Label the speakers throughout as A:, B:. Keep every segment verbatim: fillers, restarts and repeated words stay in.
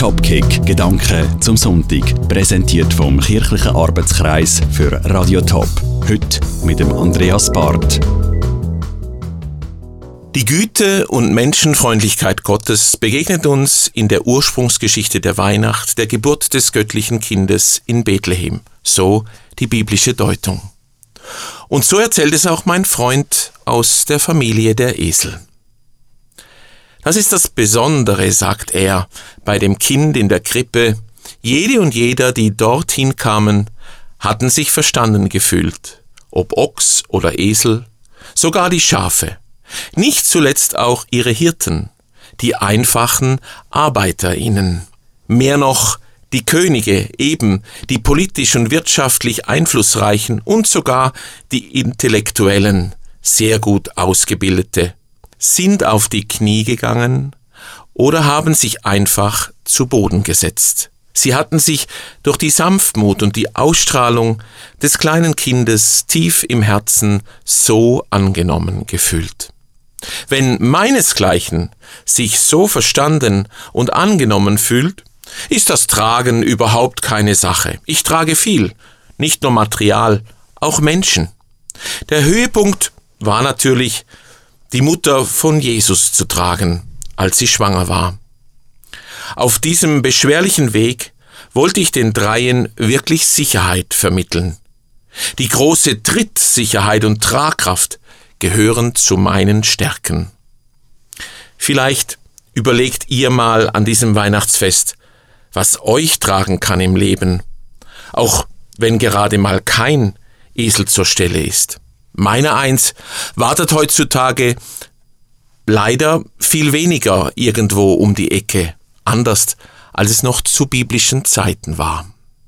A: Topkick, Gedanken zum Sonntag. Präsentiert vom Kirchlichen Arbeitskreis für Radio Top. Heute mit dem Andreas Barth.
B: Die Güte und Menschenfreundlichkeit Gottes begegnet uns in der Ursprungsgeschichte der Weihnacht, der Geburt des göttlichen Kindes in Bethlehem. So die biblische Deutung. Und so erzählt es auch mein Freund aus der Familie der Esel. Das ist das Besondere, sagt er, bei dem Kind in der Krippe. Jede und jeder, die dorthin kamen, hatten sich verstanden gefühlt, ob Ochs oder Esel, sogar die Schafe. Nicht zuletzt auch ihre Hirten, die einfachen ArbeiterInnen. Mehr noch die Könige, eben die politisch und wirtschaftlich Einflussreichen und sogar die Intellektuellen, sehr gut ausgebildete, sind auf die Knie gegangen oder haben sich einfach zu Boden gesetzt. Sie hatten sich durch die Sanftmut und die Ausstrahlung des kleinen Kindes tief im Herzen so angenommen gefühlt. Wenn meinesgleichen sich so verstanden und angenommen fühlt, ist das Tragen überhaupt keine Sache. Ich trage viel, nicht nur Material, auch Menschen. Der Höhepunkt war natürlich, die Mutter von Jesus zu tragen, als sie schwanger war. Auf diesem beschwerlichen Weg wollte ich den Dreien wirklich Sicherheit vermitteln. Die große Trittsicherheit und Tragkraft gehören zu meinen Stärken. Vielleicht überlegt ihr mal an diesem Weihnachtsfest, was euch tragen kann im Leben, auch wenn gerade mal kein Esel zur Stelle ist. Meiner eins wartet heutzutage leider viel weniger irgendwo um die Ecke, anders als es noch zu biblischen Zeiten war.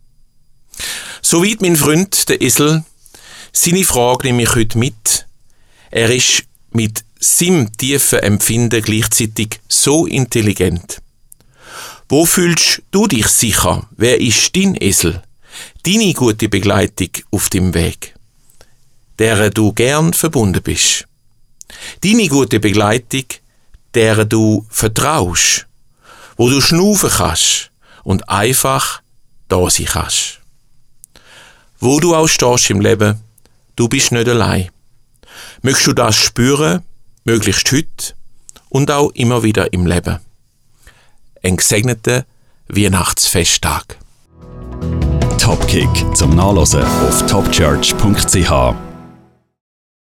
B: So wie mein Freund, der Esel, seine Frage nehme ich heute mit. Er ist mit seinem tiefen Empfinden gleichzeitig so intelligent. Wo fühlst du dich sicher? Wer ist dein Esel? Deine gute Begleitung auf dem Weg, derer du gern verbunden bist. Deine gute Begleitung, derer du vertraust, wo du schnaufen kannst und einfach da sein kannst. Wo du auch stehst im Leben, du bist nicht allein. Möchtest du das spüren, möglichst heute und auch immer wieder im Leben. Ein gesegneter Weihnachtsfesttag.
A: Topkick zum Nachlesen auf topchurch punkt c h.